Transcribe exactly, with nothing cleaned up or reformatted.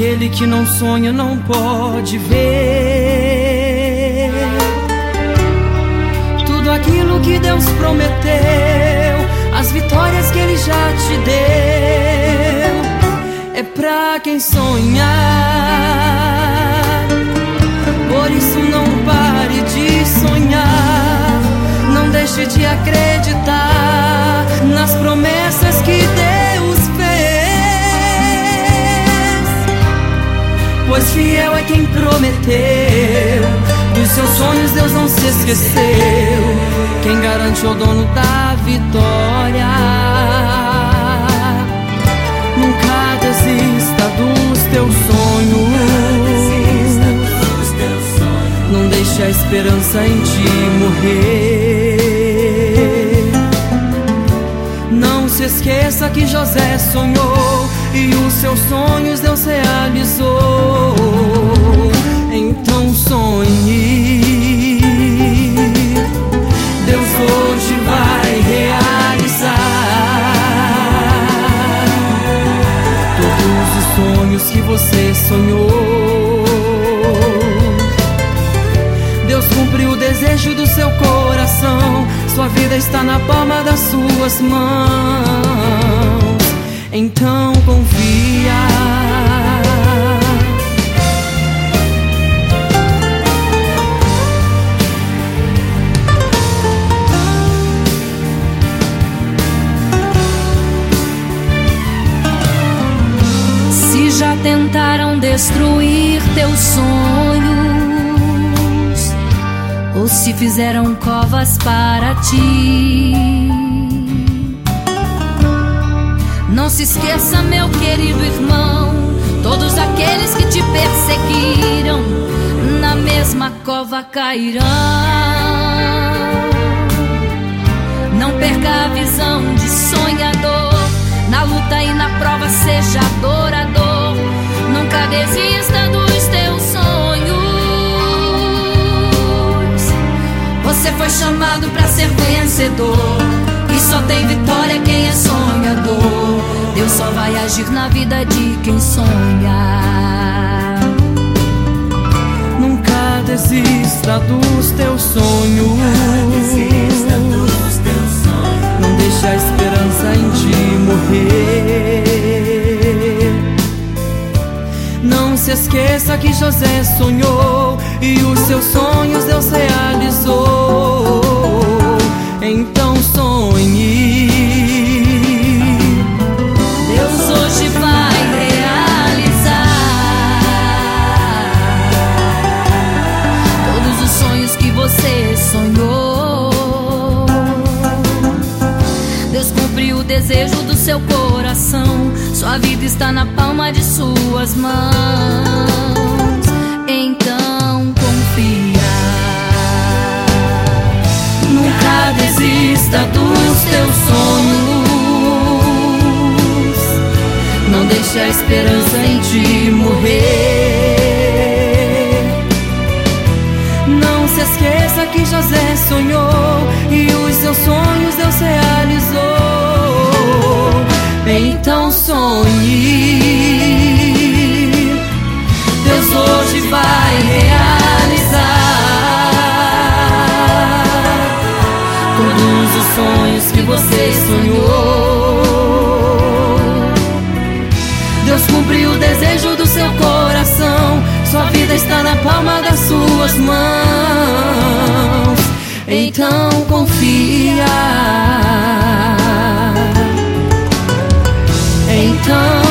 Aquele que não sonha não pode ver tudo aquilo que Deus prometeu, as vitórias que Ele já te deu. É pra quem sonhar, por isso não pare de sonhar. Não deixe de acreditar nas promessas que Deus fez, pois fiel é quem prometeu. Dos seus sonhos Deus não se esqueceu. Quem garante é o dono da vitória. Nunca desista dos teus sonhos. Não deixe a esperança em ti morrer. Não se esqueça que José sonhou e os seus sonhos Deus realizou. Então sonhe, Deus hoje vai realizar todos os sonhos que você sonhou. Deus cumpriu o desejo do seu coração. Sua vida está na palma das suas mãos. Então confia. Se já tentaram destruir teus sonhos, ou se fizeram covas para ti, não se esqueça, meu querido irmão, todos aqueles que te perseguiram na mesma cova cairão. Não perca a visão de sonhador, na luta e na prova seja adorador. Nunca desista dos teus sonhos. Você foi chamado para ser vencedor, e só tem vitória quem é sonhador. Deus só vai agir na vida de quem sonha. Nunca desista dos teus sonhos. Não deixe a esperança em ti morrer. Não se esqueça que José sonhou e os seus sonhos Deus realizou. Então sonhe, Deus hoje vai realizar todos os sonhos que você sonhou. Deus cumpriu o desejo do seu coração. Sua vida está na palma de suas mãos. Então confia. nunca desista dos teus sonhos. Não deixe a esperança em ti morrer. Não se esqueça que José sonhou e os seus sonhos Deus realizou. Então sonhe, Deus hoje vai realizar todos os sonhos que você sonhou. Deus cumpriu o desejo do seu coração. Sua vida está na palma das suas mãos. Então confia. Então